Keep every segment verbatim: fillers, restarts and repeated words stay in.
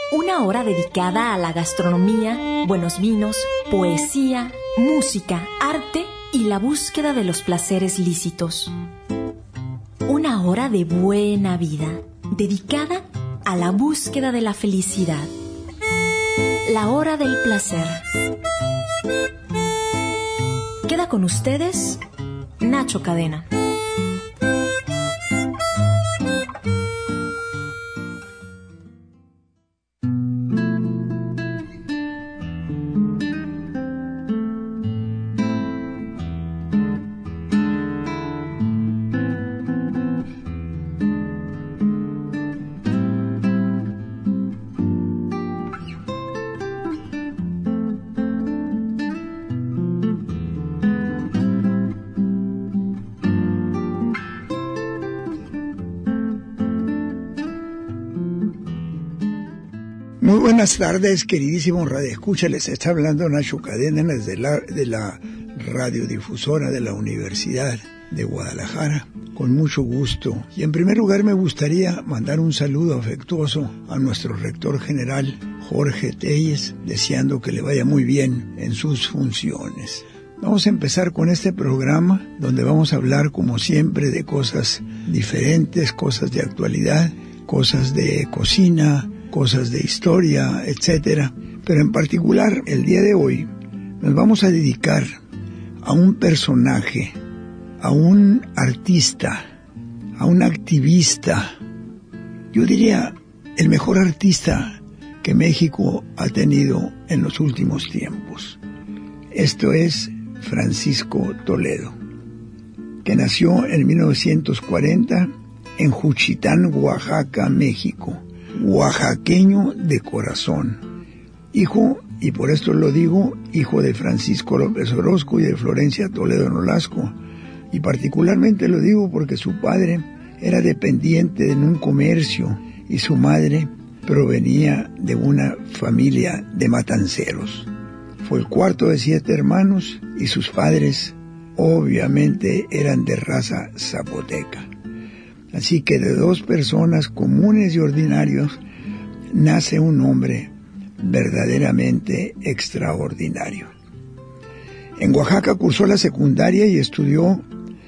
Una hora dedicada a la gastronomía, buenos vinos, poesía, música, arte y la búsqueda de los placeres lícitos. Una hora de buena vida, dedicada a la búsqueda de la felicidad. La hora del placer. Queda con ustedes Nacho Cadena. Muy buenas tardes, queridísimos radioescuchas. Les está hablando Nacho Cadena desde la, de la radiodifusora de la Universidad de Guadalajara, con mucho gusto. Y en primer lugar me gustaría mandar un saludo afectuoso a nuestro rector general, Jorge Telles, deseando que le vaya muy bien en sus funciones. Vamos a empezar con este programa, donde vamos a hablar, como siempre, de cosas diferentes, cosas de actualidad, cosas de cocina, cosas de historia, etcétera. Pero en particular, el día de hoy, nos vamos a dedicar a un personaje, a un artista, a un activista. Yo diría, el mejor artista que México ha tenido en los últimos tiempos. Esto es Francisco Toledo, que nació en mil novecientos cuarenta en Juchitán, Oaxaca, México. Oaxaqueño de corazón, hijo, y por esto lo digo, hijo de Francisco López Orozco y de Florencia Toledo Nolasco, y particularmente lo digo porque su padre era dependiente en un comercio y su madre provenía de una familia de matanceros. Fue el cuarto de siete hermanos y sus padres obviamente eran de raza zapoteca. Así que de dos personas comunes y ordinarios nace un hombre verdaderamente extraordinario. En Oaxaca cursó la secundaria y estudió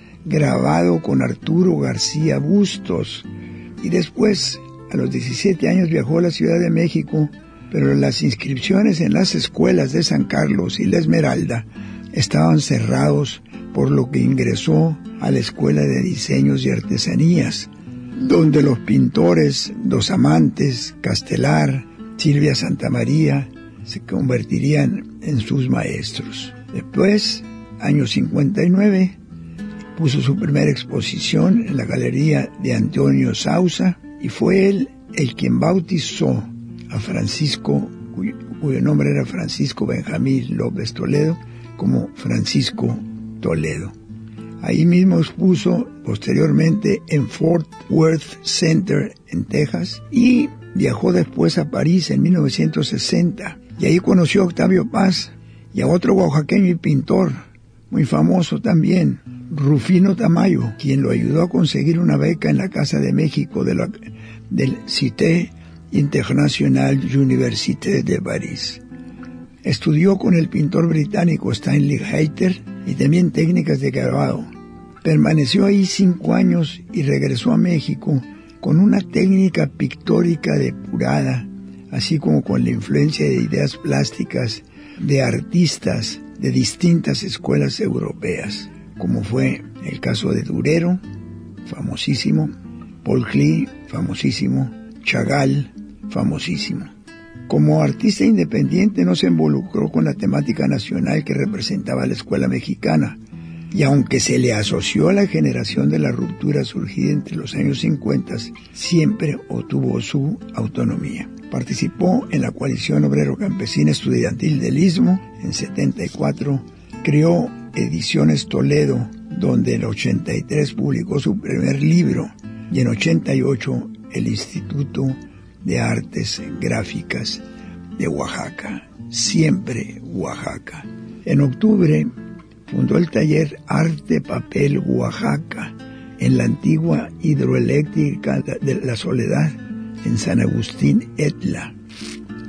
grabado con Arturo García Bustos. Y después, a los diecisiete años, viajó a la Ciudad de México, pero las inscripciones en las escuelas de San Carlos y La Esmeralda estaban cerrados, por lo que ingresó a la Escuela de Diseños y Artesanías, donde los pintores Dos Amantes, Castelar, Silvia Santamaría se convertirían en sus maestros. Después, año cincuenta y nueve, puso su primera exposición en la Galería de Antonio Sauza y fue él el quien bautizó a Francisco, cuyo, cuyo nombre era Francisco Benjamín López Toledo, como Francisco Toledo. Ahí mismo expuso posteriormente en Fort Worth Center en Texas y viajó después a París en mil novecientos sesenta y ahí conoció a Octavio Paz y a otro oaxaqueño y pintor muy famoso también, Rufino Tamayo, quien lo ayudó a conseguir una beca en la Casa de México de la, del Cité International Université de París. Estudió con el pintor británico Stanley Hayter y también técnicas de grabado. Permaneció ahí cinco años y regresó a México con una técnica pictórica depurada, así como con la influencia de ideas plásticas de artistas de distintas escuelas europeas, como fue el caso de Durero, famosísimo, Paul Klee, famosísimo, Chagall, famosísimo. Como artista independiente no se involucró con la temática nacional que representaba la escuela mexicana, y aunque se le asoció a la generación de la ruptura surgida entre los años cincuenta, siempre obtuvo su autonomía. Participó en la Coalición Obrero Campesina Estudiantil del Istmo en setenta y cuatro, creó Ediciones Toledo, donde en ochenta y tres publicó su primer libro, y en ochenta y ocho el Instituto de Artes Gráficas de Oaxaca, siempre Oaxaca. En octubre fundó el taller Arte Papel Oaxaca en la antigua hidroeléctrica de La Soledad, en San Agustín Etla.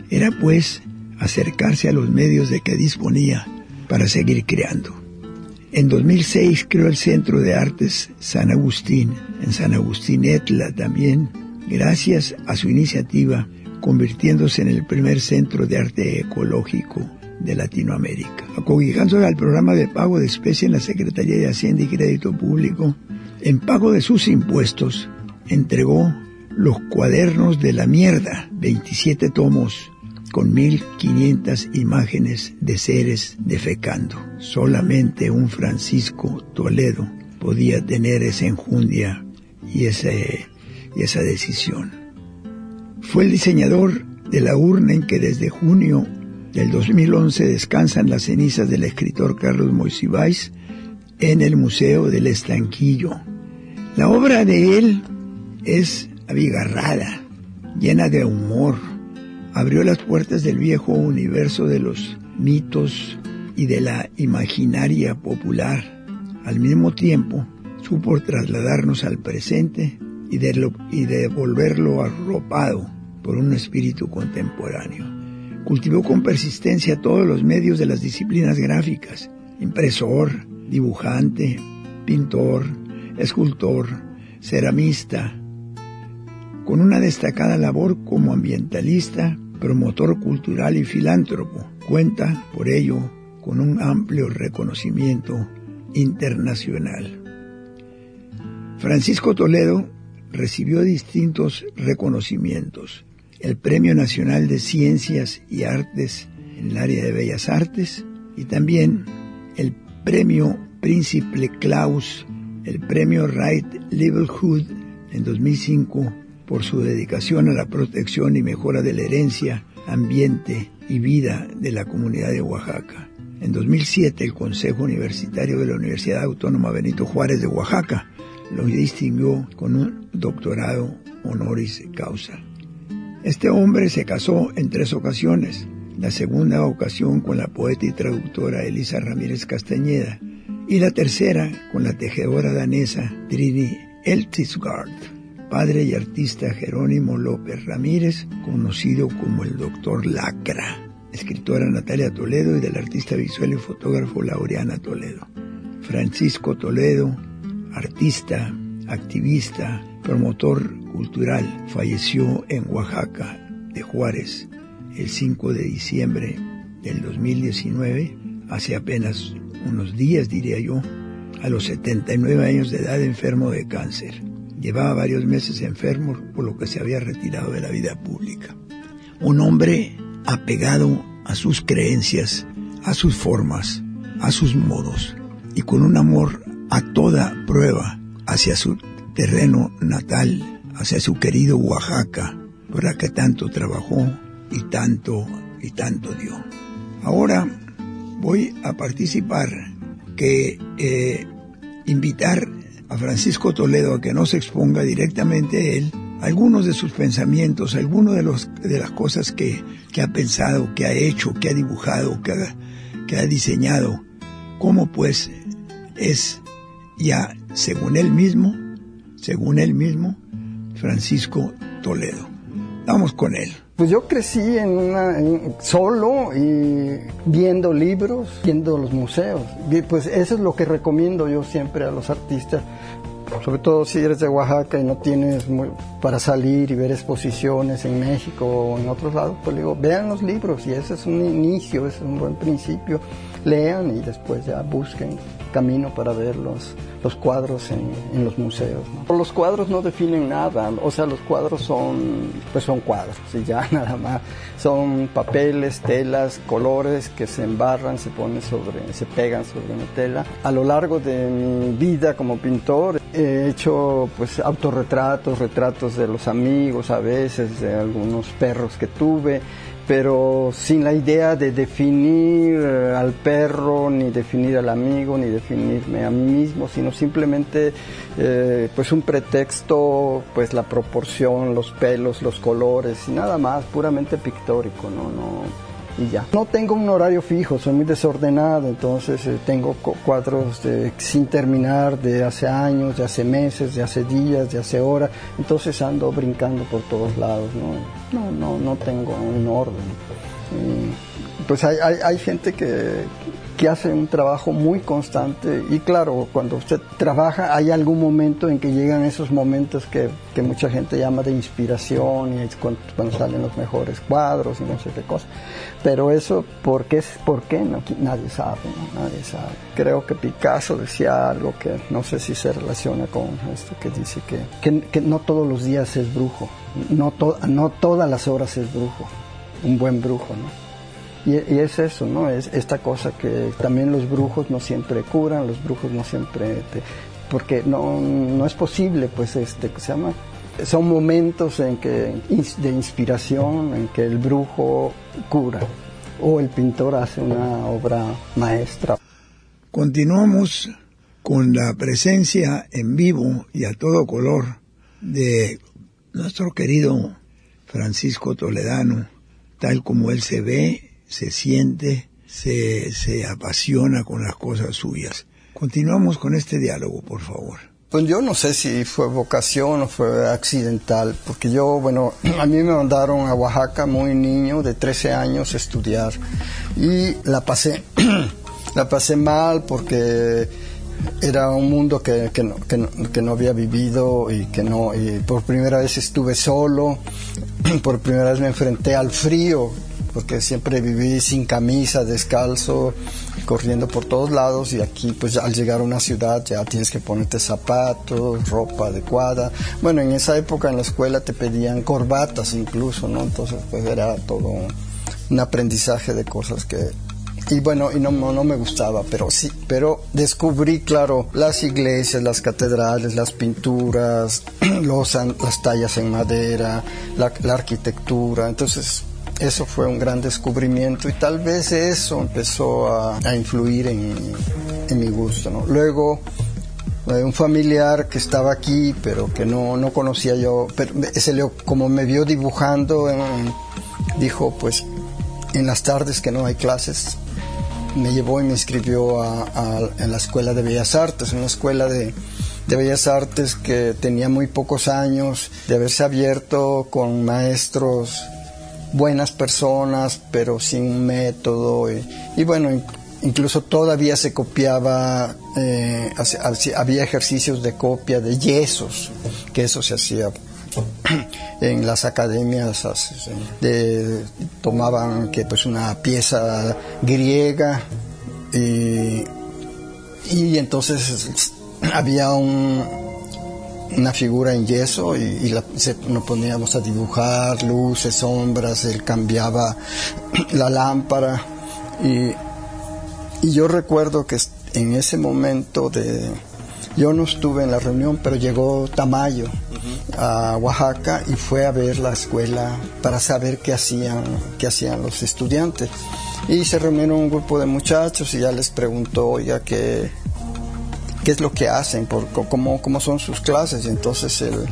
Era pues acercarse a los medios de que disponía para seguir creando. En dos mil seis creó el Centro de Artes San Agustín, en San Agustín Etla también, gracias a su iniciativa, convirtiéndose en el primer centro de arte ecológico de Latinoamérica. Acogijándose al programa de pago de especie en la Secretaría de Hacienda y Crédito Público, en pago de sus impuestos, entregó Los Cuadernos de la Mierda, veintisiete tomos con mil quinientas imágenes de seres defecando. Solamente un Francisco Toledo podía tener esa enjundia y, ese, y esa decisión. Fue el diseñador de la urna en que desde junio del dos mil once descansan las cenizas del escritor Carlos Monsiváis en el Museo del Estanquillo. La obra de él es abigarrada, llena de humor. Abrió las puertas del viejo universo de los mitos y de la imaginaria popular. Al mismo tiempo, supo trasladarnos al presente y, de lo, y devolverlo arropado por un espíritu contemporáneo. Cultivó con persistencia todos los medios de las disciplinas gráficas: impresor, dibujante, pintor, escultor, ceramista, con una destacada labor como ambientalista, promotor cultural y filántropo. Cuenta, por ello, con un amplio reconocimiento internacional. Francisco Toledo recibió distintos reconocimientos: el Premio Nacional de Ciencias y Artes en el área de Bellas Artes, y también el Premio Príncipe Claus, el Premio Right Livelihood en dos mil cinco, por su dedicación a la protección y mejora de la herencia, ambiente y vida de la comunidad de Oaxaca. En dos mil siete, el Consejo Universitario de la Universidad Autónoma Benito Juárez de Oaxaca lo distinguió con un doctorado honoris causa. Este hombre se casó en tres ocasiones. La segunda ocasión con la poeta y traductora Elisa Ramírez Castañeda, y la tercera con la tejedora danesa Trini Eltisgaard. Padre y artista Jerónimo López Ramírez, conocido como el Doctor Lacra. Escritora Natalia Toledo y del artista visual y fotógrafo Laureana Toledo. Francisco Toledo, artista, activista, promotor cultural, falleció en Oaxaca de Juárez el cinco de diciembre del dos mil diecinueve, hace apenas unos días, diría yo, a los setenta y nueve años de edad, enfermo de cáncer. Llevaba varios meses enfermo, por lo que se había retirado de la vida pública. Un hombre apegado a sus creencias, a sus formas, a sus modos, y con un amor a toda prueba hacia su terreno natal, hacia su querido Oaxaca, por la que tanto trabajó y tanto y tanto dio. Ahora voy a participar, que eh, invitar a Francisco Toledo a que nos exponga directamente él algunos de sus pensamientos, algunos de los de las cosas que, que ha pensado, que ha hecho, que ha dibujado, que ha, que ha diseñado, cómo pues es ya, según él mismo, según él mismo, Francisco Toledo. Vamos con él. Pues yo crecí en una, en, solo y viendo libros, viendo los museos. Y pues eso es lo que recomiendo yo siempre a los artistas, sobre todo si eres de Oaxaca y no tienes muy, para salir y ver exposiciones en México o en otros lados, pues digo, vean los libros, y ese es un inicio, ese es un buen principio. Lean y después ya busquen camino para ver los, los cuadros en, en los museos, ¿no? Los cuadros no definen nada, o sea, los cuadros son, pues son cuadros, y ya nada más. Son papeles, telas, colores que se embarran, se ponen sobre, se pegan sobre una tela. A lo largo de mi vida como pintor he hecho pues autorretratos, retratos de los amigos, a veces de algunos perros que tuve, pero sin la idea de definir al perro, ni definir al amigo, ni definirme a mí mismo, sino simplemente eh, pues un pretexto, pues la proporción, los pelos, los colores, y nada más, puramente pictórico, ¿no? no y ya. No tengo un horario fijo, soy muy desordenado, entonces eh, tengo cuadros de, sin terminar de hace años, de hace meses, de hace días, de hace horas, entonces ando brincando por todos lados, no, no, no, no tengo un orden. Y pues hay, hay, hay gente que, que hace un trabajo muy constante y claro, cuando usted trabaja hay algún momento en que llegan esos momentos que, que mucha gente llama de inspiración y es cuando, cuando salen los mejores cuadros y no sé qué cosa, pero eso, ¿por qué? ¿Por qué? No, nadie sabe, ¿no? Nadie sabe. Creo que Picasso decía algo que no sé si se relaciona con esto, que dice que, que, que no todos los días es brujo, no, to, no todas las horas es brujo, un buen brujo, ¿no? Y, y es eso, ¿no? Es esta cosa que también los brujos no siempre curan, los brujos no siempre... Te, porque no, no es posible, pues, este, ¿qué se llama? Son momentos en que, de inspiración, en que el brujo cura, o el pintor hace una obra maestra. Continuamos con la presencia en vivo y a todo color de nuestro querido Francisco Toledano, tal como él se ve, se siente, se, se apasiona con las cosas suyas. Continuamos con este diálogo, por favor. Pues yo no sé si fue vocación o fue accidental, porque yo, bueno, a mí me mandaron a Oaxaca muy niño, de trece años, a estudiar, y la pasé, la pasé mal porque era un mundo que, que, no, que, no, que no había vivido y que no, y por primera vez estuve solo, por primera vez me enfrenté al frío, porque siempre viví sin camisa, descalzo, corriendo por todos lados, y aquí pues al llegar a una ciudad ya tienes que ponerte zapatos, ropa adecuada. Bueno, en esa época en la escuela te pedían corbatas incluso, ¿no? Entonces pues era todo un aprendizaje de cosas que... Y bueno, y no, no, no me gustaba, pero sí, pero descubrí, claro, las iglesias, las catedrales, las pinturas, los, las tallas en madera, la, la arquitectura, entonces... Eso fue un gran descubrimiento y tal vez eso empezó a, a influir en, en mi gusto, ¿no? Luego, eh, un familiar que estaba aquí, pero que no, no conocía yo, pero ese le, como me vio dibujando, eh, dijo, pues, en las tardes que no hay clases, me llevó y me inscribió a, a, en la Escuela de Bellas Artes, una escuela de, de Bellas Artes que tenía muy pocos años de haberse abierto, con maestros buenas personas, pero sin método, y, y bueno, incluso todavía se copiaba, eh, había ejercicios de copia de yesos, que eso se hacía en las academias, de, tomaban que pues una pieza griega y, y entonces había un una figura en yeso y, y la, se, nos poníamos a dibujar luces, sombras, él cambiaba la lámpara y, y yo recuerdo que en ese momento de yo no estuve en la reunión, pero llegó Tamayo uh-huh. a Oaxaca y fue a ver la escuela para saber qué hacían, qué hacían los estudiantes, y se reunieron un grupo de muchachos y ya les preguntó, oiga, qué qué es lo que hacen, por, cómo, cómo son sus clases. Y entonces el,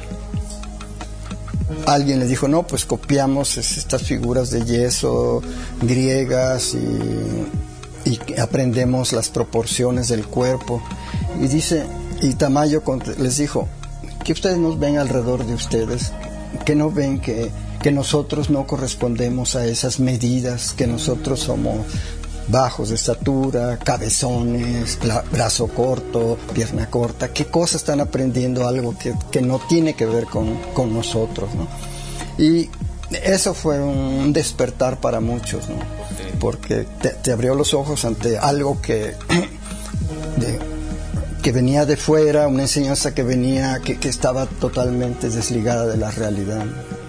alguien les dijo, no, pues copiamos estas figuras de yeso griegas y, y aprendemos las proporciones del cuerpo. Y dice, y Tamayo les dijo, que ustedes nos ven alrededor de ustedes, que no ven que, que nosotros no correspondemos a esas medidas, que nosotros somos bajos de estatura, cabezones, brazo corto, pierna corta. ¿Qué cosas están aprendiendo? Algo que, que no tiene que ver con, con nosotros, ¿no? Y eso fue un despertar para muchos, ¿no? Porque te, te abrió los ojos ante algo que, de, que venía de fuera, una enseñanza que venía, que, que estaba totalmente desligada de la realidad.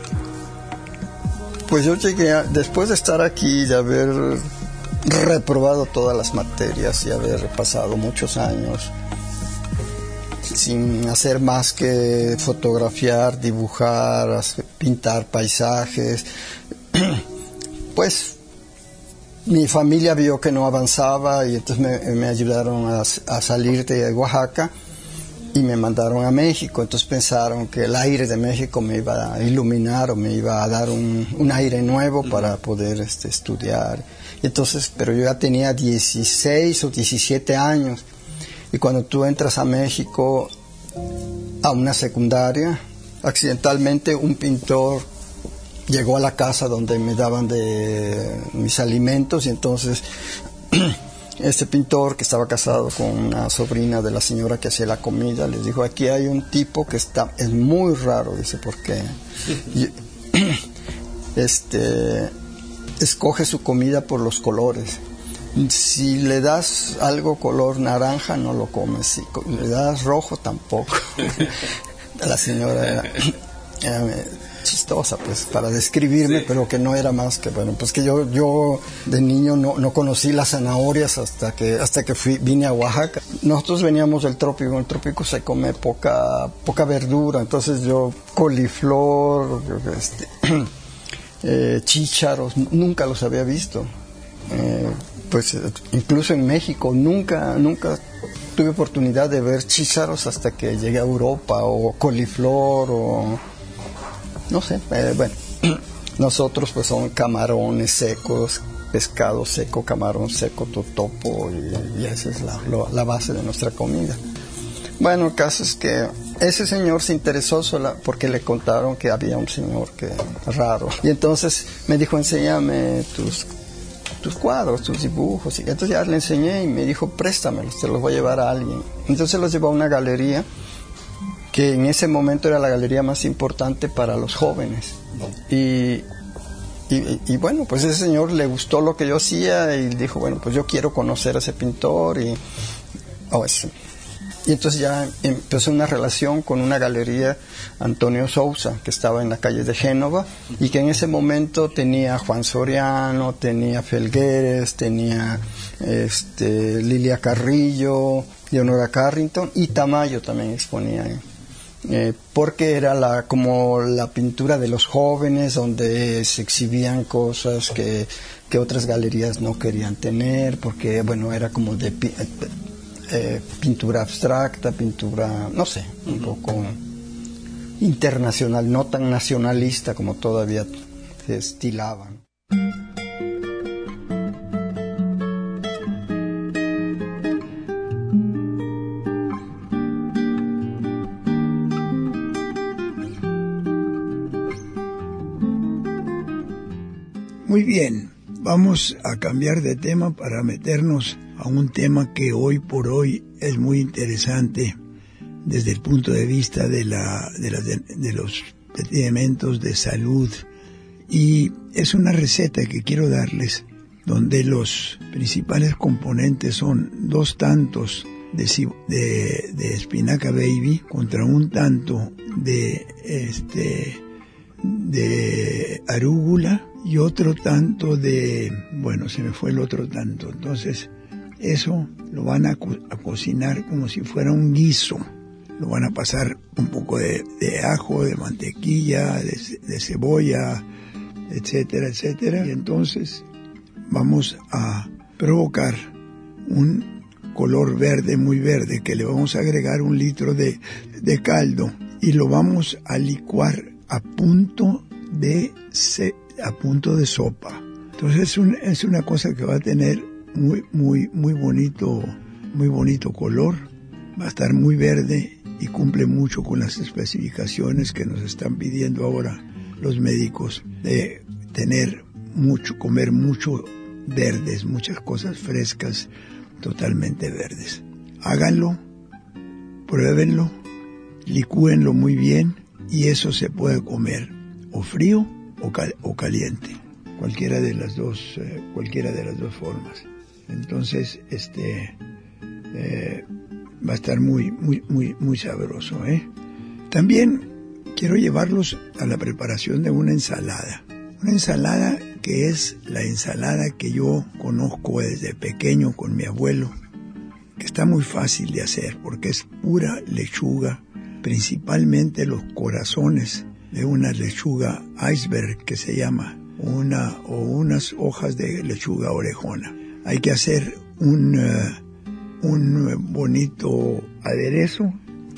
Pues yo llegué, a, después de estar aquí, de haber reprobado todas las materias y haber pasado muchos años sin hacer más que fotografiar, dibujar, pintar paisajes, pues mi familia vio que no avanzaba y entonces me, me ayudaron a, a salir de Oaxaca y me mandaron a México. Entonces pensaron que el aire de México me iba a iluminar o me iba a dar un, un aire nuevo para poder este, estudiar. Y entonces, pero yo ya tenía dieciséis o diecisiete años, y cuando tú entras a México a una secundaria, accidentalmente un pintor llegó a la casa donde me daban de mis alimentos, y entonces este pintor, que estaba casado con una sobrina de la señora que hacía la comida, les dijo: aquí hay un tipo que está, es muy raro, dice, porque y, este, escoge su comida por los colores. Si le das algo color naranja, no lo comes. Si le das rojo, tampoco. La señora era, era chistosa, pues, para describirme, sí. Pero que no era más que, bueno, pues que yo yo de niño no, no conocí las zanahorias hasta que hasta que fui vine a Oaxaca. Nosotros veníamos del trópico, en el trópico se come poca poca verdura, entonces yo coliflor, este, eh, chícharos, nunca los había visto. Eh, pues incluso en México nunca nunca tuve oportunidad de ver chícharos hasta que llegué a Europa, o coliflor, o no sé, eh, bueno, nosotros pues son camarones secos, pescado seco, camarón seco, totopo, y, y esa es la, lo, la base de nuestra comida. Bueno, el caso es que ese señor se interesó sola porque le contaron que había un señor que raro, y entonces me dijo: enséñame tus tus cuadros, tus dibujos. Y entonces ya le enseñé y me dijo: préstamelos, te los voy a llevar a alguien. Entonces los llevó a una galería que en ese momento era la galería más importante para los jóvenes. Y, y, y bueno, pues ese señor le gustó lo que yo hacía y dijo: bueno, pues yo quiero conocer a ese pintor. Y, oh, ese. Y entonces ya empezó una relación con una galería, Antonio Sousa, que estaba en la calle de Génova, y que en ese momento tenía Juan Soriano, tenía Felgueres, tenía este, Lilia Carrillo, Leonora Carrington, y Tamayo también exponía ahí. Eh, porque era la como la pintura de los jóvenes, donde se exhibían cosas que, que otras galerías no querían tener, porque bueno, era como de eh, pintura abstracta, pintura, no sé, un poco internacional, no tan nacionalista como todavía se estilaban. Muy bien, vamos a cambiar de tema para meternos a un tema que hoy por hoy es muy interesante desde el punto de vista de, la, de, la, de, de los elementos de salud, y es una receta que quiero darles donde los principales componentes son dos tantos de, de, de espinaca baby contra un tanto de, este, de arúgula y otro tanto de, bueno, se me fue el otro tanto. Entonces, eso lo van a, co- a cocinar como si fuera un guiso. Lo van a pasar un poco de, de ajo, de mantequilla, de, de cebolla, etcétera, etcétera. Y entonces vamos a provocar un color verde, muy verde, que le vamos a agregar un litro de, de caldo y lo vamos a licuar a punto de se, a punto de sopa. Entonces es, un, es una cosa que va a tener muy muy muy bonito muy bonito color, va a estar muy verde y cumple mucho con las especificaciones que nos están pidiendo ahora los médicos, de tener mucho, comer mucho verdes, muchas cosas frescas, totalmente verdes. Háganlo, pruébenlo, licúenlo muy bien, y eso se puede comer o frío o, cal- o caliente, cualquiera de las dos, eh, cualquiera de las dos formas. Entonces, este eh, va a estar muy, muy, muy, muy sabroso, ¿eh? También quiero llevarlos a la preparación de una ensalada. Una ensalada que es la ensalada que yo conozco desde pequeño con mi abuelo, que está muy fácil de hacer porque es pura lechuga, principalmente los corazones de una lechuga iceberg que se llama, una, o unas hojas de lechuga orejona. Hay que hacer un, uh, un bonito aderezo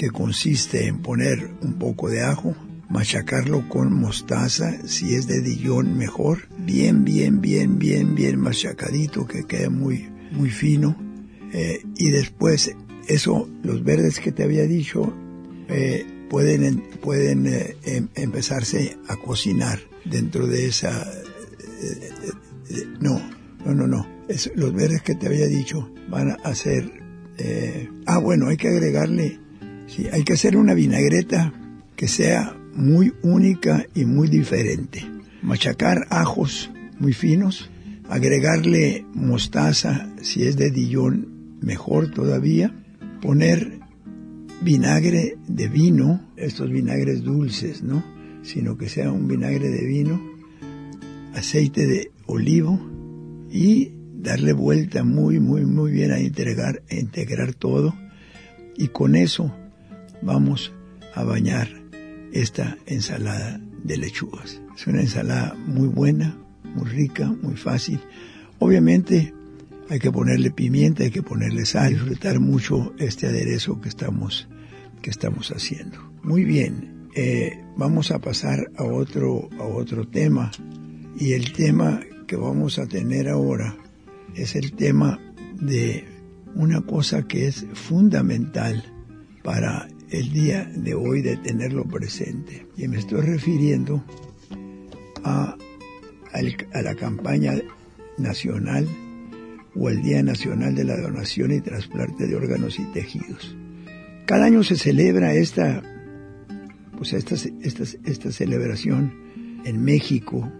que consiste en poner un poco de ajo, machacarlo con mostaza, si es de Dijon mejor, bien, bien, bien, bien, bien machacadito, que quede muy, muy fino, eh, y después eso, los verdes que te había dicho, eh, pueden, pueden eh, em, empezarse a cocinar dentro de esa, eh, eh, no, no, no, no, es, los verdes que te había dicho van a hacer, eh, ah, bueno, hay que agregarle, sí, hay que hacer una vinagreta que sea muy única y muy diferente. Machacar ajos muy finos, agregarle mostaza, si es de Dijon, mejor todavía, poner vinagre de vino, estos vinagres dulces, ¿no? Sino que sea un vinagre de vino, aceite de olivo y darle vuelta muy, muy, muy bien a integrar, a integrar todo, y con eso vamos a bañar esta ensalada de lechugas. Es una ensalada muy buena, muy rica, muy fácil. Obviamente hay que ponerle pimienta, hay que ponerle sal, disfrutar mucho este aderezo que estamos, que estamos haciendo. Muy bien, eh, vamos a pasar a otro, a otro tema, y el tema que vamos a tener ahora es el tema de una cosa que es fundamental para el día de hoy de tenerlo presente. Y me estoy refiriendo a, a, a la campaña nacional o el Día Nacional de la Donación y Trasplante de Órganos y Tejidos. Cada año se celebra esta, pues esta, esta, esta celebración en México,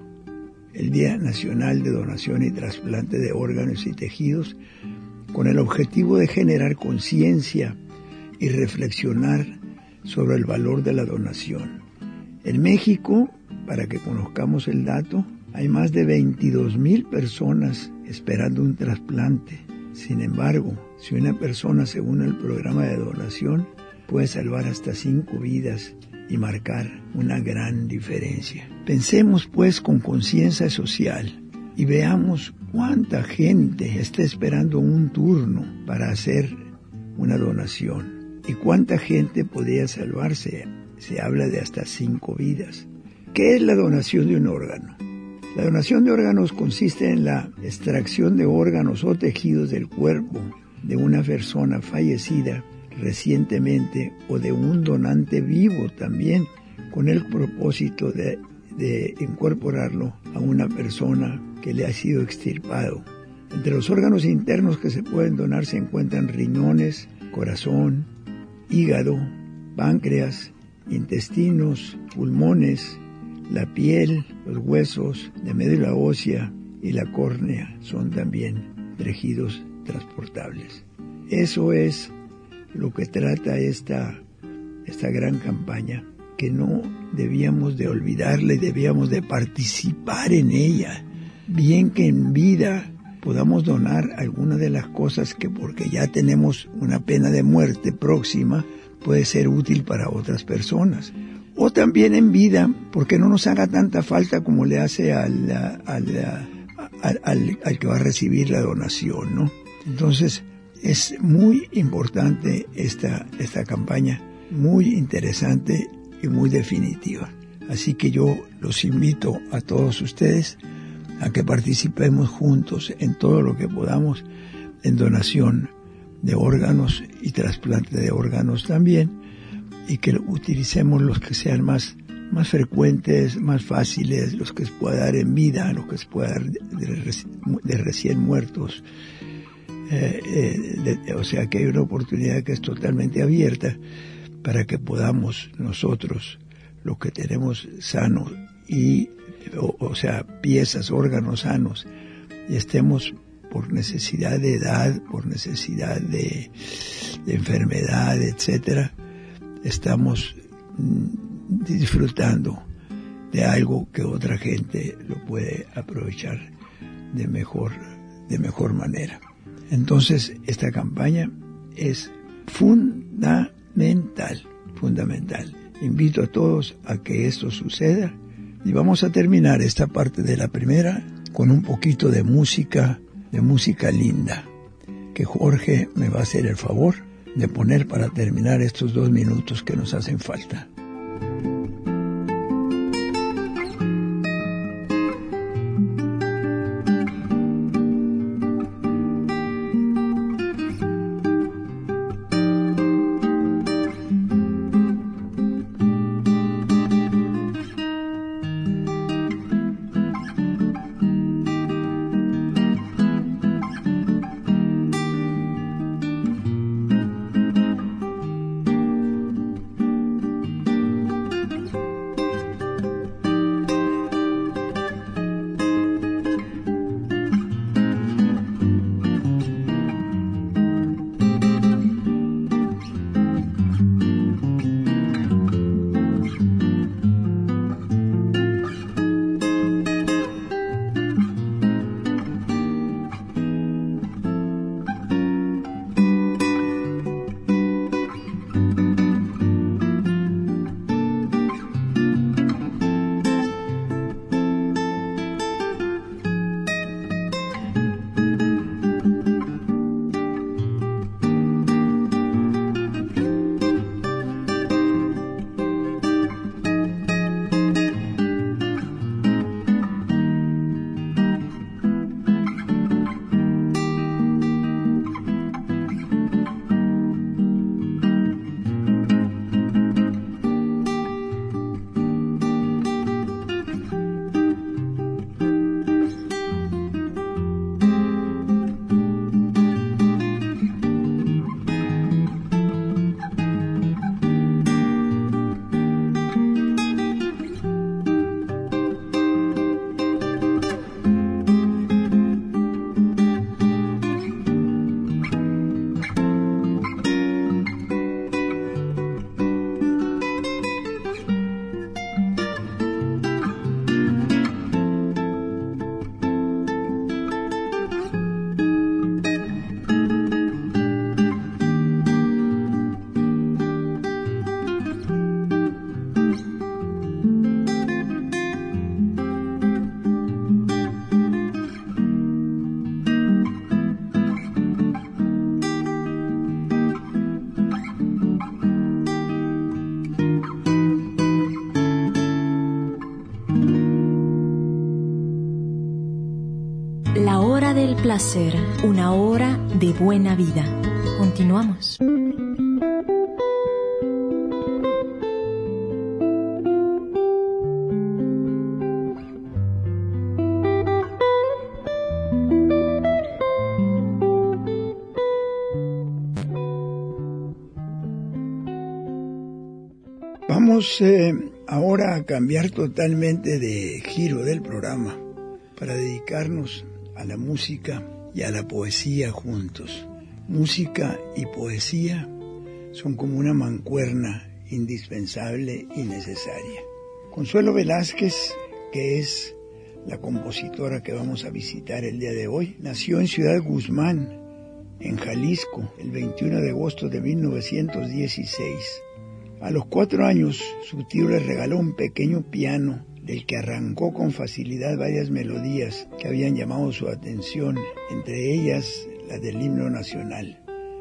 el Día Nacional de Donación y Trasplante de Órganos y Tejidos, con el objetivo de generar conciencia y reflexionar sobre el valor de la donación. En México, para que conozcamos el dato, hay más de veintidós mil personas esperando un trasplante. Sin embargo, si una persona se une al programa de donación, puede salvar hasta cinco vidas y marcar una gran diferencia. Pensemos pues con conciencia social y veamos cuánta gente está esperando un turno para hacer una donación. ¿Y cuánta gente podría salvarse? Se habla de hasta cinco vidas. ¿Qué es la donación de un órgano? La donación de órganos consiste en la extracción de órganos o tejidos del cuerpo de una persona fallecida recientemente o de un donante vivo también, con el propósito de, de incorporarlo a una persona que le ha sido extirpado. Entre los órganos internos que se pueden donar se encuentran riñones, corazón, hígado, páncreas, intestinos, pulmones, la piel, los huesos de médula ósea y la córnea son también tejidos transportables. Eso es lo que trata esta, esta gran campaña, que no debíamos de olvidarla y debíamos de participar en ella. Bien que en vida podamos donar alguna de las cosas que, porque ya tenemos una pena de muerte próxima, puede ser útil para otras personas. O también en vida, porque no nos haga tanta falta como le hace al, al, al, al, al que va a recibir la donación, ¿no? Entonces, es muy importante esta, esta campaña, muy interesante y muy definitiva. Así que yo los invito a todos ustedes a que participemos juntos en todo lo que podamos en donación de órganos y trasplante de órganos también, y que utilicemos los que sean más, más frecuentes, más fáciles, los que se pueda dar en vida, los que se pueda dar de, de, de recién muertos. Eh, eh, de, o sea que hay una oportunidad que es totalmente abierta para que podamos nosotros, los que tenemos sanos y o, o sea piezas, órganos sanos, y estemos por necesidad de edad, por necesidad de, de enfermedad, etcétera, estamos mm, disfrutando de algo que otra gente lo puede aprovechar de mejor, de mejor manera. Entonces, esta campaña es fundamental, fundamental. Invito a todos a que esto suceda y vamos a terminar esta parte de la primera con un poquito de música, de música linda, que Jorge me va a hacer el favor de poner para terminar estos dos minutos que nos hacen falta. del placer, una hora de buena vida. Continuamos. Vamos eh, ahora a cambiar totalmente de giro del programa para dedicarnos a la música y a la poesía juntos. Música y poesía son como una mancuerna indispensable y necesaria. Consuelo Velázquez, que es la compositora que vamos a visitar el día de hoy, nació en Ciudad Guzmán, en Jalisco, el veintiuno de agosto de mil novecientos dieciséis. A los cuatro años, su tío le regaló un pequeño piano del que arrancó con facilidad varias melodías que habían llamado su atención, entre ellas las del himno nacional.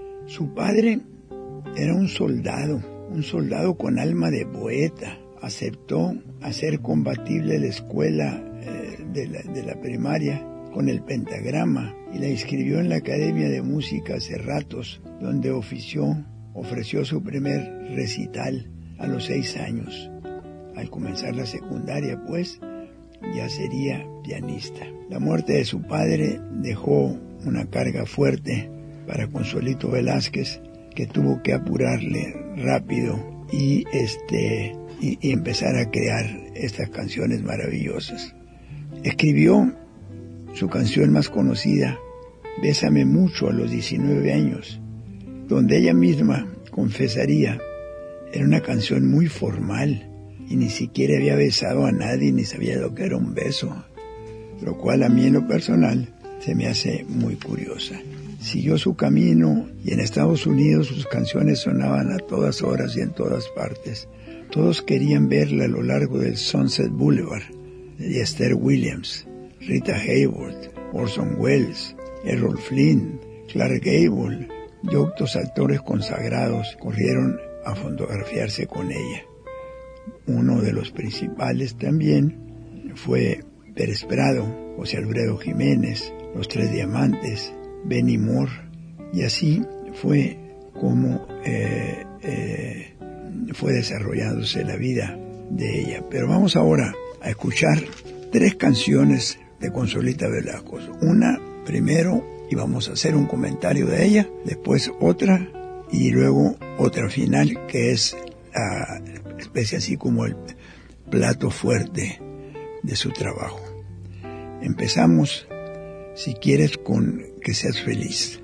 Su padre era un soldado, un soldado con alma de poeta. Aceptó hacer compatible la escuela eh, de, la, de la primaria con el pentagrama y la inscribió en la Academia de Música Cerratos, donde ofició ofreció su primer recital a los seis años. Al comenzar la secundaria, pues, ya sería pianista. La muerte de su padre dejó una carga fuerte para Consuelito Velázquez, que tuvo que apurarle rápido y, este, y, y empezar a crear estas canciones maravillosas. Escribió su canción más conocida, Bésame mucho, a los diecinueve años, donde ella misma confesaría, era una canción muy formal y ni siquiera había besado a nadie ni sabía lo que era un beso, lo cual a mí en lo personal se me hace muy curiosa. Siguió su camino y en Estados Unidos sus canciones sonaban a todas horas y en todas partes. Todos querían verla a lo largo del Sunset Boulevard, de Esther Williams, Rita Hayworth, Orson Welles, Errol Flynn, Clark Gable, doctos actores consagrados corrieron a fotografiarse con ella. Uno de los principales también fue Pérez Prado, José Alfredo Jiménez, Los Tres Diamantes, Benny Moore, y así fue como eh, eh, fue desarrollándose la vida de ella. Pero vamos ahora a escuchar tres canciones de Consolita Velasco. Una primero, y vamos a hacer un comentario de ella, después otra, y luego otra final, que es la especie así como el plato fuerte de su trabajo. Empezamos, si quieres, con Que seas feliz.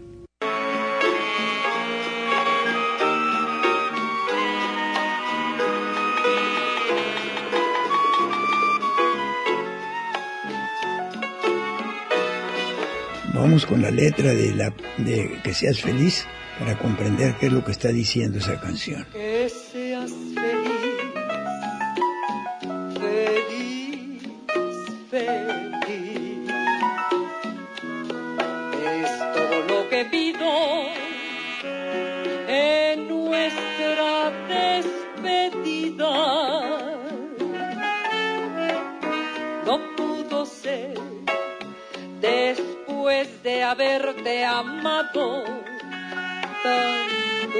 Vamos con la letra de, la, de Que seas feliz para comprender qué es lo que está diciendo esa canción. Que seas feliz, feliz, feliz. Es todo lo que pido en nuestra despedida. No pudo ser después de haberte amado tanto,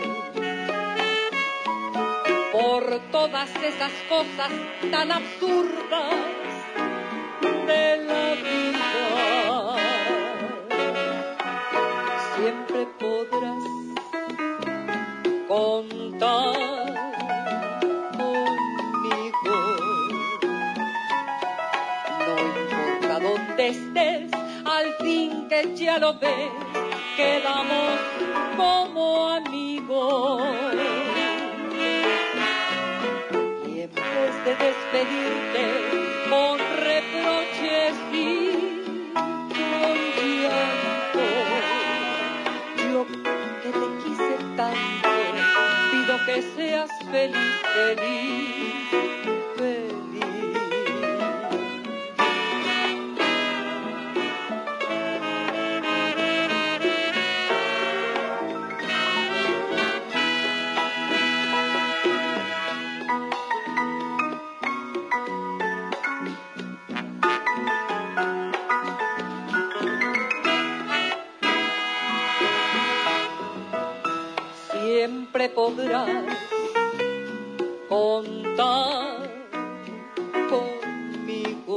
por todas esas cosas tan absurdas de la vida. Siempre podrás contar conmigo, no importa dónde estés, al fin que ya lo ves, quedamos como amigos. Y en vez de despedirte con reproches y con llanto, yo que te quise tanto, pido que seas feliz, feliz, feliz. Siempre podrás contar conmigo,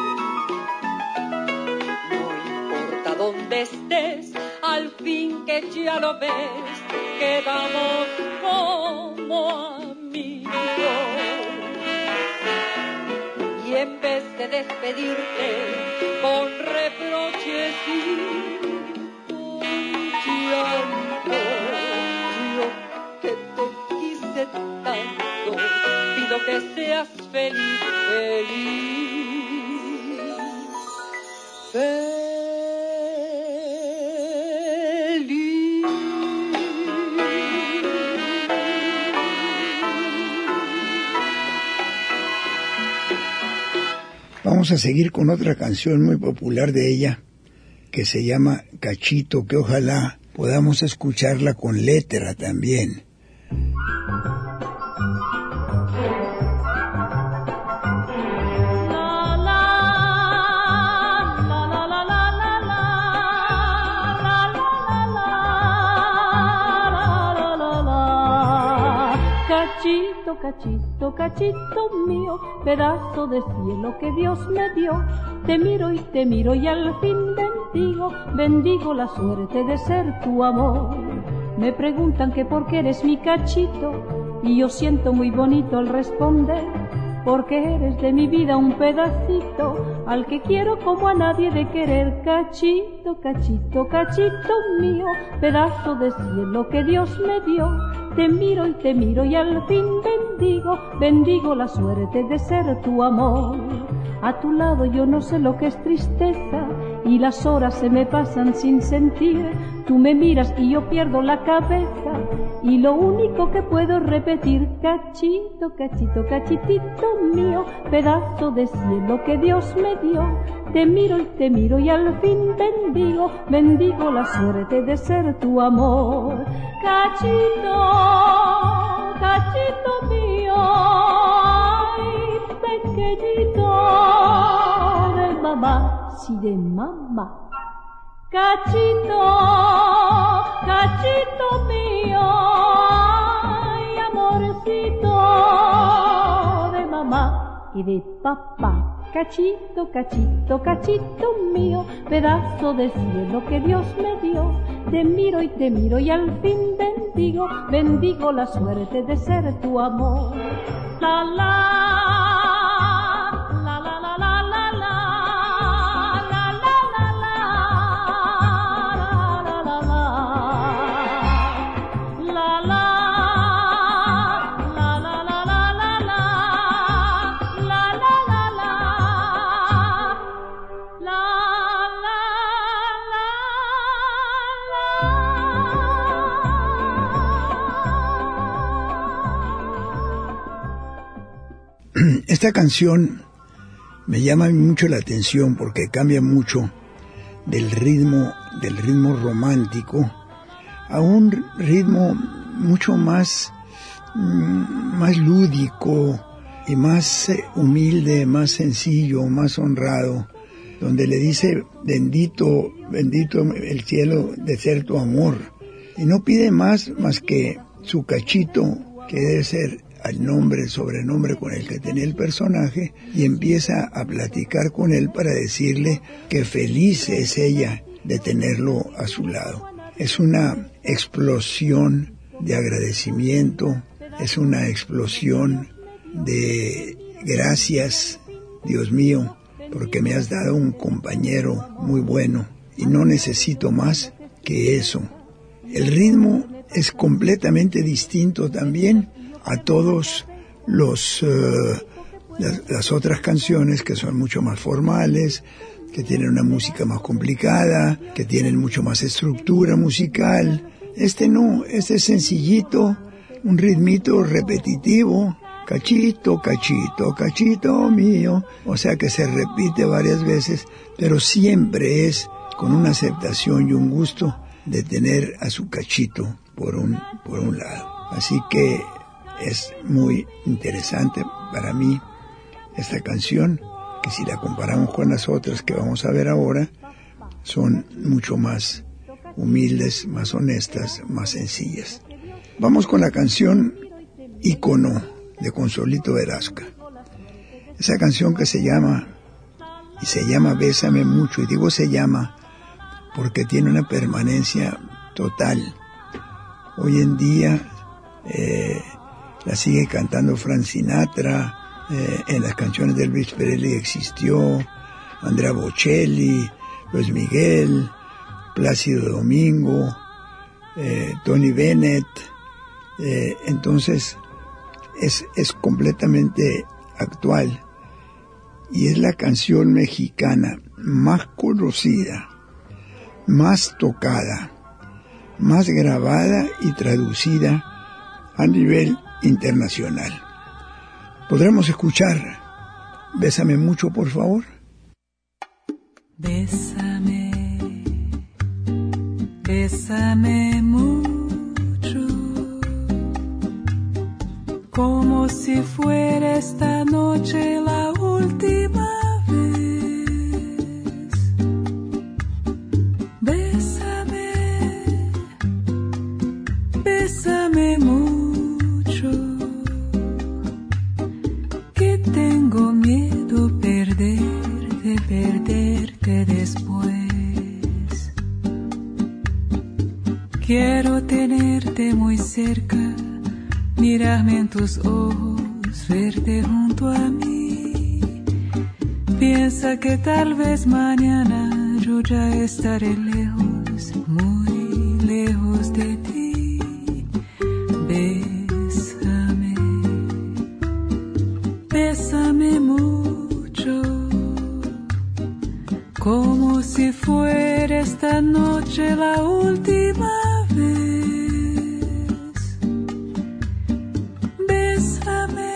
no importa dónde estés, al fin que ya lo ves, quedamos como amigos. Y en vez de despedirte con reproches y con llanto, que te quise tanto, pido que seas feliz, feliz, feliz. Vamos a seguir con otra canción muy popular de ella, que se llama Cachito, que ojalá podamos escucharla con letra también. Cachito, cachito, cachito mío, pedazo de cielo que Dios me dio. Te miro y te miro y al fin bendigo, bendigo la suerte de ser tu amor. Me preguntan que por qué eres mi cachito y yo siento muy bonito al responder, porque eres de mi vida un pedacito al que quiero como a nadie de querer. Cachito, cachito, cachito mío, pedazo de cielo que Dios me dio. Te miro y te miro y al fin bendigo, bendigo la suerte de ser tu amor. A tu lado yo no sé lo que es tristeza y las horas se me pasan sin sentir. Tú me miras y yo pierdo la cabeza y lo único que puedo es repetir: cachito, cachito, cachitito mío, pedazo de cielo que Dios me dio. Te miro y te miro y al fin bendigo, bendigo la suerte de ser tu amor. Cachito, cachito mío, ay, pequeñito de mamá, sí de mamá. Cachito, cachito mío, ay, amorcito de mamá y de papá. Cachito, cachito, cachito mío, pedazo de cielo que Dios me dio. Te miro y te miro y al fin bendigo, bendigo la suerte de ser tu amor. La la. Esta canción me llama mucho la atención porque cambia mucho del ritmo, del ritmo romántico a un ritmo mucho más, más lúdico y más humilde, más sencillo, más honrado, donde le dice: bendito, bendito el cielo de ser tu amor. Y no pide más, más que su cachito, que debe ser al nombre, el sobrenombre con el que tenía el personaje, y empieza a platicar con él para decirle que feliz es ella de tenerlo a su lado. Es una explosión de agradecimiento, es una explosión de gracias, Dios mío, porque me has dado un compañero muy bueno y no necesito más que eso. El ritmo es completamente distinto también a todos los uh, las, las otras canciones que son mucho más formales, que tienen una música más complicada, que tienen mucho más estructura musical. Este no, este es sencillito, un ritmito repetitivo, cachito, cachito, cachito mío, o sea que se repite varias veces, pero siempre es con una aceptación y un gusto de tener a su cachito por un, por un lado. Así que es muy interesante para mí esta canción, que si la comparamos con las otras que vamos a ver ahora, son mucho más humildes, más honestas, más sencillas. Vamos con la canción Ícono de Consolito Velasco. Esa canción que se llama, y se llama Bésame Mucho, y digo se llama porque tiene una permanencia total. Hoy en día eh, la sigue cantando Frank Sinatra, eh, en las canciones de Elvis Presley existió, Andrea Bocelli, Luis Miguel, Plácido Domingo, eh, Tony Bennett, eh, entonces es, es completamente actual y es la canción mexicana más conocida, más tocada, más grabada y traducida a nivel internacional. ¿Podremos escuchar Bésame Mucho, por favor? Bésame, bésame mucho, como si fuera esta noche la última vez. Bésame, bésame mucho, que tengo miedo perderte, perderte después. Quiero tenerte muy cerca, mirarme en tus ojos, verte junto a mí. Piensa que tal vez mañana yo ya estaré lejos, muy lejos de ti. Bésame, bésame mucho, como si fuera esta noche la última vez. Bésame,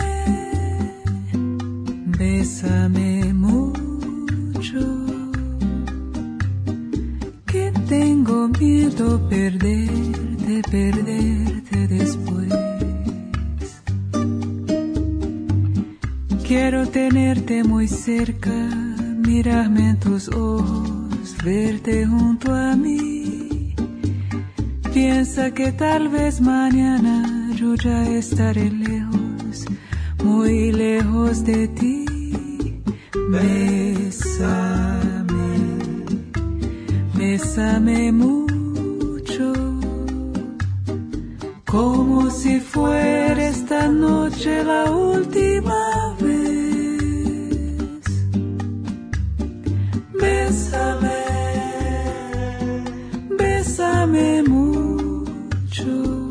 bésame mucho, que tengo miedo perderte, perderte después. Quiero tenerte muy cerca, mirarme en tus ojos, verte junto a mí. Piensa que tal vez mañana yo ya estaré lejos, muy lejos de ti. Bésame, bésame mucho, como si fuera esta noche la última vez. Bésame, bésame mucho,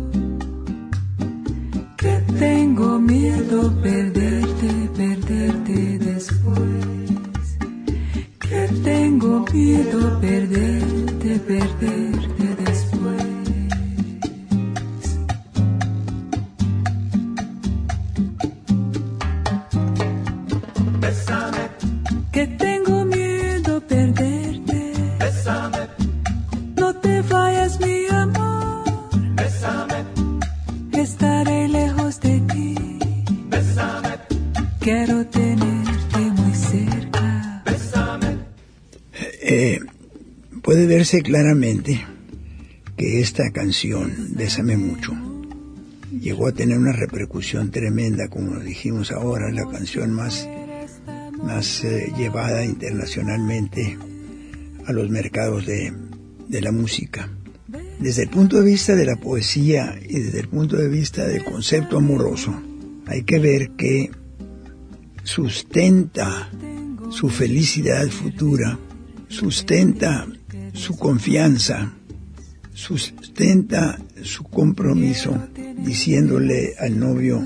que tengo miedo perderte, perderte después. Que tengo miedo perderte, perderte después. Bésame, que tengo miedo perderte. Bésame, no te vayas mi amor. Bésame, estaré lejos de ti. Bésame, quiero tenerte muy cerca. Bésame. Eh, puede verse claramente que esta canción, Bésame mucho, llegó a tener una repercusión tremenda, como dijimos ahora, la canción más más eh, llevada internacionalmente a los mercados de, de la música. Desde el punto de vista de la poesía y desde el punto de vista del concepto amoroso, hay que ver que sustenta su felicidad futura, sustenta su confianza, sustenta su compromiso, diciéndole al novio: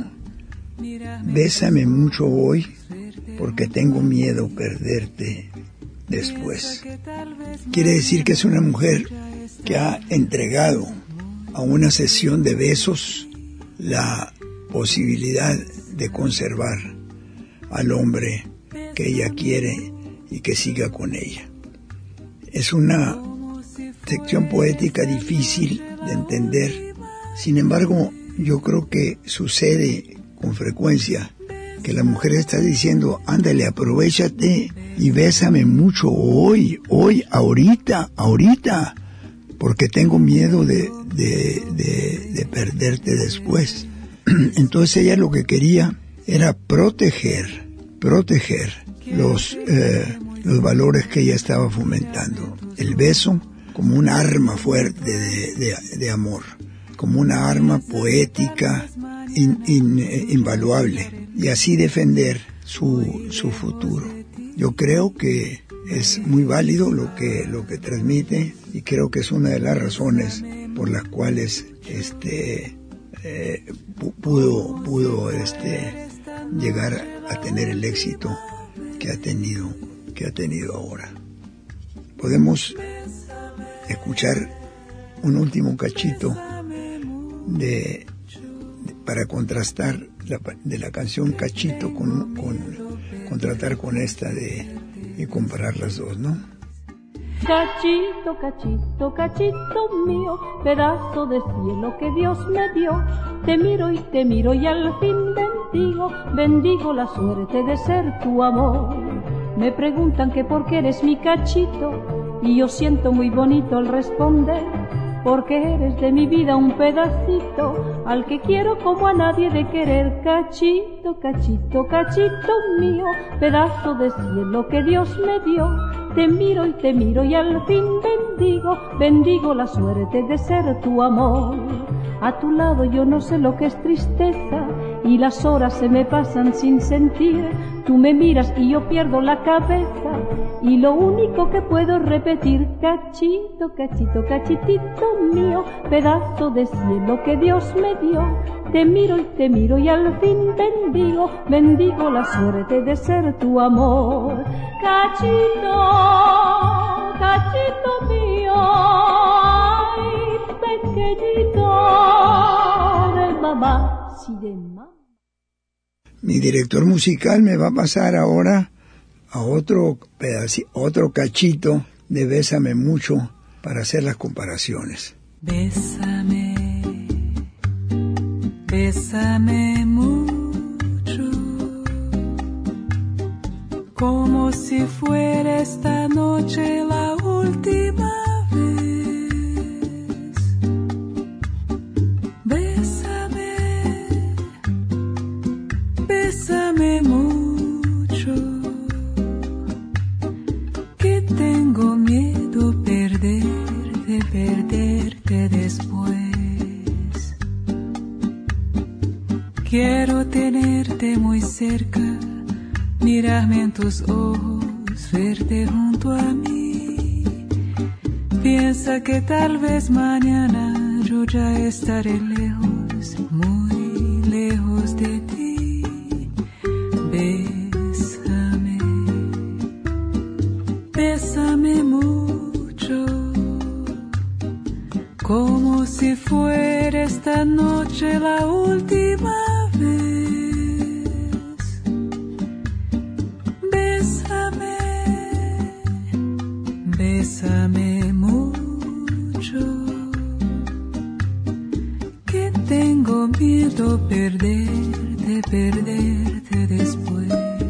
bésame mucho hoy, porque tengo miedo perderte después. Quiere decir que es una mujer que ha entregado a una sesión de besos la posibilidad de conservar al hombre que ella quiere y que siga con ella. Es una sección poética difícil de entender, sin embargo, yo creo que sucede con frecuencia que la mujer está diciendo: ándale, aprovéchate y bésame mucho hoy, hoy, ahorita, ahorita, porque tengo miedo de, de, de, de perderte después. Entonces ella lo que quería era proteger, proteger los, eh, los valores que ella estaba fomentando. El beso como un arma fuerte de, de, de amor, como una arma poética in, in, invaluable, y así defender su, su futuro. Yo creo que es muy válido lo que, lo que transmite, y creo que es una de las razones por las cuales este, eh, pudo, pudo este, llegar a tener el éxito que ha tenido, que ha tenido ahora. Podemos escuchar un último cachito de, de para contrastar la, de la canción Cachito con, con contratar con esta de y comparar las dos, ¿no? Cachito, cachito, cachito mío, pedazo de cielo que Dios me dio. Te miro y te miro y al fin bendigo, bendigo la suerte de ser tu amor. Me preguntan que por qué eres mi cachito, y yo siento muy bonito al responder, porque eres de mi vida un pedacito, al que quiero como a nadie de querer. Cachito, cachito, cachito mío, pedazo de cielo que Dios me dio. Te miro y te miro y al fin bendigo, bendigo la suerte de ser tu amor. A tu lado yo no sé lo que es tristeza y las horas se me pasan sin sentir. Tú me miras y yo pierdo la cabeza y lo único que puedo repetir: cachito, cachito, cachitito mío, pedazo de cielo que Dios me dio. Te miro y te miro y al fin bendigo, bendigo la suerte de ser tu amor. Cachito, cachito mío, ay, pequeñito de mamá, si de mamá. Mi director musical me va a pasar ahora a otro pedacito, otro cachito de Bésame Mucho para hacer las comparaciones. Bésame, bésame mucho, como si fuera esta noche la última vez. Bésame, bésame mucho, que tengo miedo perderte, perderte después. Quiero tenerte muy cerca, mirarme en tus ojos, verte junto a mí. Piensa que tal vez mañana yo ya estaré lejos, muy lejos de ti. Bésame, bésame mucho, como si fuera esta noche la última vez. Bésame, bésame mucho, que tengo miedo perderte, perderte después.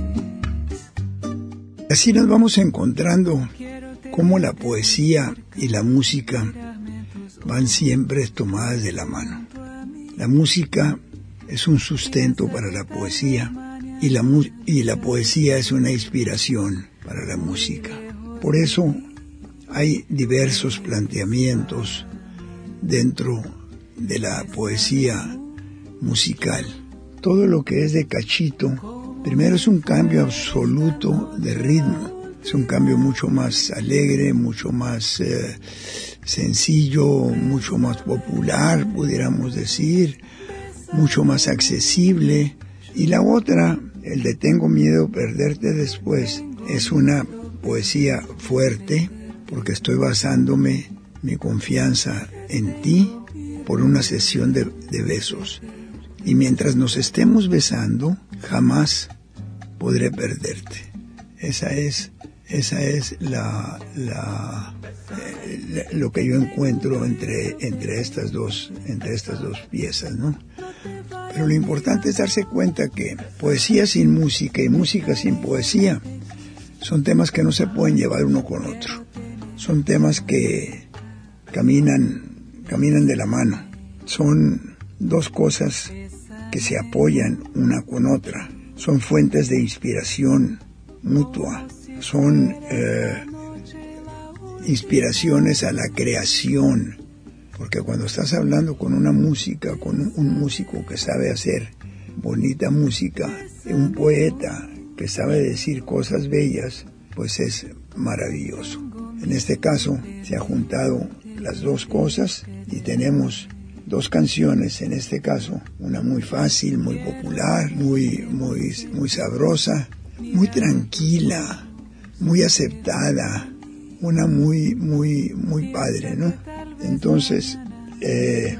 Así nos vamos encontrando cómo la poesía y la música van siempre tomadas de la mano. La música es un sustento para la poesía y la, mu- y la poesía es una inspiración para la música. Por eso hay diversos planteamientos dentro de la poesía musical. Todo lo que es de Cachito, primero es un cambio absoluto de ritmo. Es un cambio mucho más alegre, mucho más eh, sencillo, mucho más popular, pudiéramos decir, mucho más accesible. Y la otra, el de Tengo miedo perderte después, es una poesía fuerte, porque estoy basándome mi confianza en ti por una sesión de, de besos. Y mientras nos estemos besando, jamás podré perderte. Esa es... Esa es la, la, eh, lo que yo encuentro entre, entre, estas dos, entre estas dos piezas, ¿no? Pero lo importante es darse cuenta que poesía sin música y música sin poesía son temas que no se pueden llevar uno con otro. Son temas que caminan, caminan de la mano. Son dos cosas que se apoyan una con otra. Son fuentes de inspiración mutua. Son eh, inspiraciones a la creación, porque cuando estás hablando con una música, con un, un músico que sabe hacer bonita música, un poeta que sabe decir cosas bellas, pues es maravilloso. En este caso se han juntado las dos cosas y tenemos dos canciones, en este caso una muy fácil, muy popular, muy, muy, muy sabrosa, muy tranquila, muy aceptada, una muy, muy, muy padre, ¿no? Entonces, eh,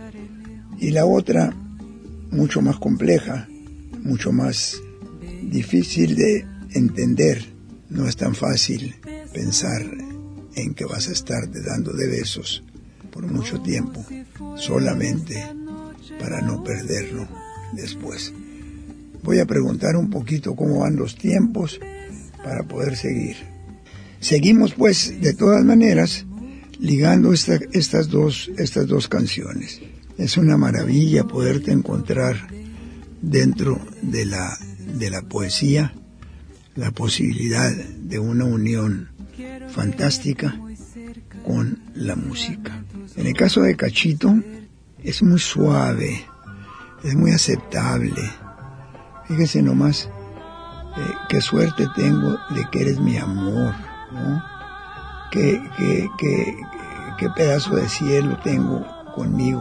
y la otra, mucho más compleja, mucho más difícil de entender. No es tan fácil pensar en que vas a estar dando de besos por mucho tiempo, solamente para no perderlo después. Voy a preguntar un poquito cómo van los tiempos para poder seguir. Seguimos pues de todas maneras ligando esta, estas, dos, estas dos canciones. Es una maravilla poderte encontrar dentro de la, de la poesía la posibilidad de una unión fantástica con la música. En el caso de Cachito, es muy suave, es muy aceptable. Fíjese nomás, eh, qué suerte tengo de que eres mi amor, ¿no? Qué, qué, qué, qué pedazo de cielo tengo conmigo.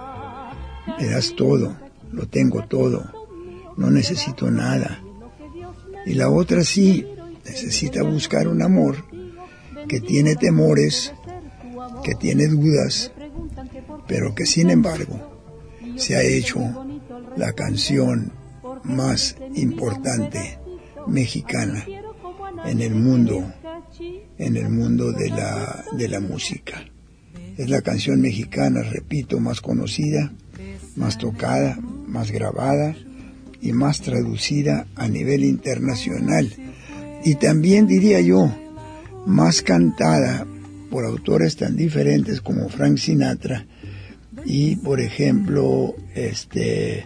Me das todo, lo tengo todo, no necesito nada. Y la otra sí, necesita buscar un amor que tiene temores, que tiene dudas, pero que sin embargo se ha hecho la canción más importante mexicana en el mundo, en el mundo de la, de la música. Es la canción mexicana, repito, más conocida, más tocada, más grabada y más traducida a nivel internacional. Y también diría yo, más cantada por autores tan diferentes como Frank Sinatra y, por ejemplo, este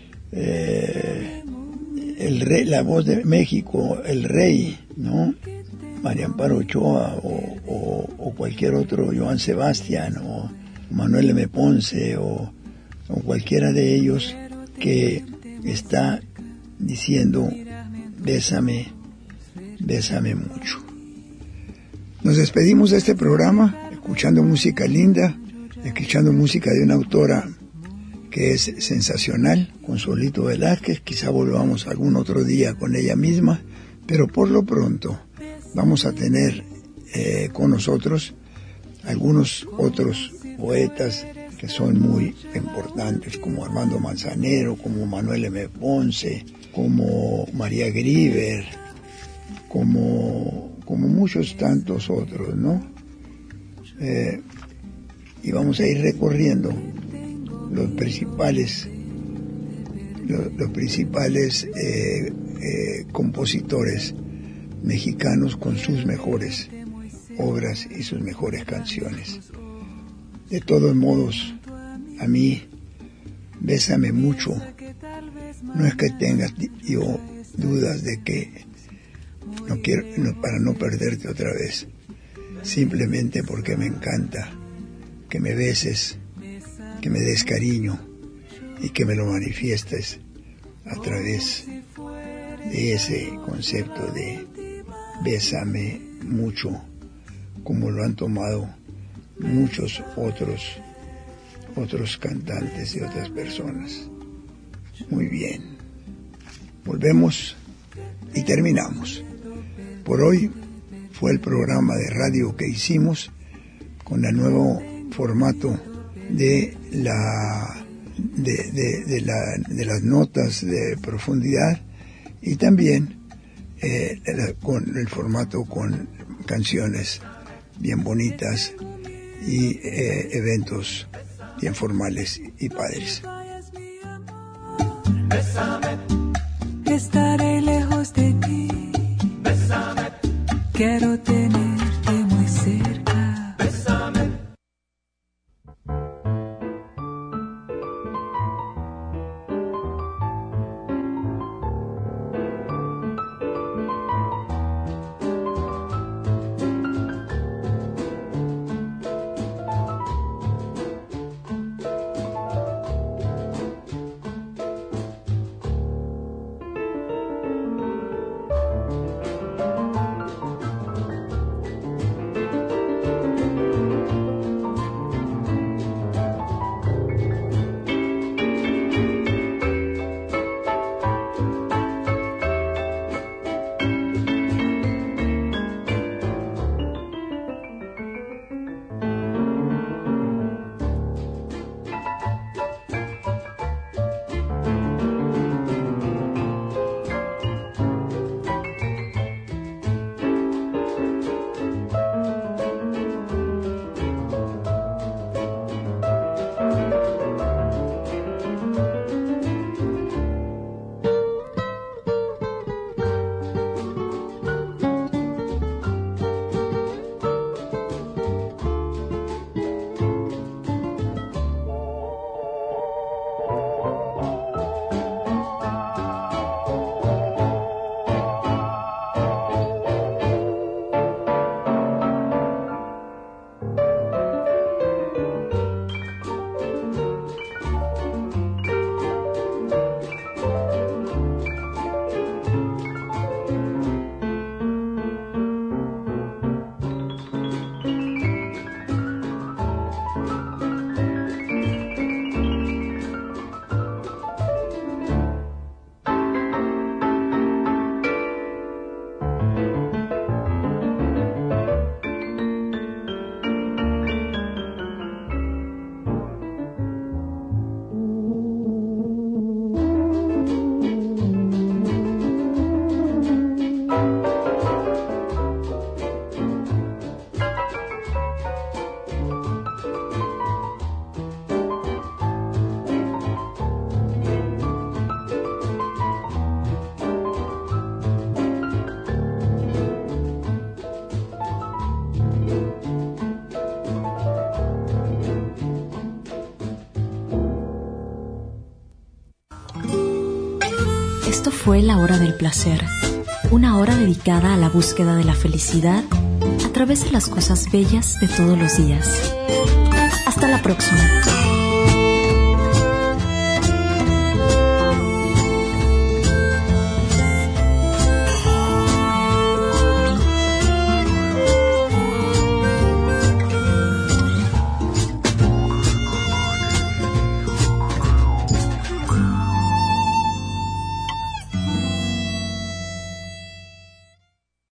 eh, el rey, la voz de México, el rey, ¿no? María Amparo Ochoa o, o, o cualquier otro, Joan Sebastián o Manuel M. Ponce o, o cualquiera de ellos que está diciendo bésame, bésame mucho. Nos despedimos de este programa escuchando música linda, escuchando música de una autora que es sensacional, Consuelito Velázquez. Quizá volvamos algún otro día con ella misma, pero por lo pronto vamos a tener eh, con nosotros algunos otros poetas que son muy importantes, como Armando Manzanero, como Manuel M. Ponce, como María Grieber, como, como muchos tantos otros, ¿no? Eh, y vamos a ir recorriendo los principales, los, los principales eh, eh, compositores mexicanos con sus mejores obras y sus mejores canciones. De todos modos, a mí, bésame mucho. No es que tenga yo dudas de que no quiero, no, para no perderte otra vez, simplemente porque me encanta que me beses, que me des cariño y que me lo manifiestes a través de ese concepto de bésame mucho, como lo han tomado muchos otros otros cantantes y otras personas. Muy bien, volvemos y terminamos. Por hoy fue el programa de radio que hicimos con el nuevo formato de la de, de, de, la, de las notas de profundidad y también eh, con el formato con canciones bien bonitas y eh, eventos bien formales y padres. Bésame. Estaré lejos de ti. Bésame. Quiero tenerte muy cerca. Bésame. fue La Hora del Placer, una hora dedicada a la búsqueda de la felicidad a través de las cosas bellas de todos los días. Hasta la próxima.